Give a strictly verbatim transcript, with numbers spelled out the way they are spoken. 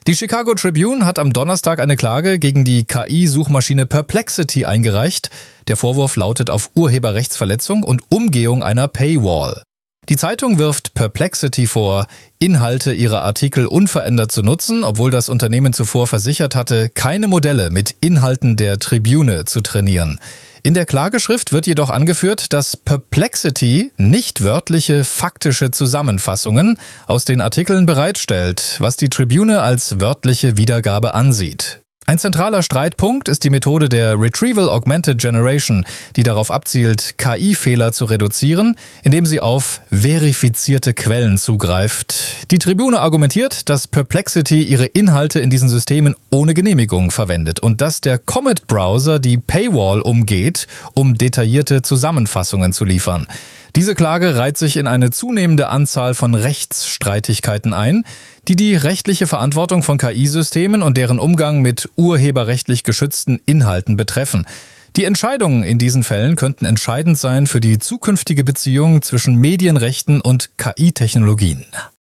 Die Chicago Tribune hat am Donnerstag eine Klage gegen die K I-Suchmaschine Perplexity eingereicht. Der Vorwurf lautet auf Urheberrechtsverletzung und Umgehung einer Paywall. Die Zeitung wirft Perplexity vor, Inhalte ihrer Artikel unverändert zu nutzen, obwohl das Unternehmen zuvor versichert hatte, keine Modelle mit Inhalten der Tribune zu trainieren. In der Klageschrift wird jedoch angeführt, dass Perplexity nicht wörtliche, faktische Zusammenfassungen aus den Artikeln bereitstellt, was die Tribune als wörtliche Wiedergabe ansieht. Ein zentraler Streitpunkt ist die Methode der Retrieval Augmented Generation, die darauf abzielt, K I-Fehler zu reduzieren, indem sie auf verifizierte Quellen zugreift. Die Tribune argumentiert, dass Perplexity ihre Inhalte in diesen Systemen ohne Genehmigung verwendet und dass der Comet-Browser die Paywall umgeht, um detaillierte Zusammenfassungen zu liefern. Diese Klage reiht sich in eine zunehmende Anzahl von Rechtsstreitigkeiten ein, die die rechtliche Verantwortung von K I-Systemen und deren Umgang mit urheberrechtlich geschützten Inhalten betreffen. Die Entscheidungen in diesen Fällen könnten entscheidend sein für die zukünftige Beziehung zwischen Medienrechten und K I-Technologien.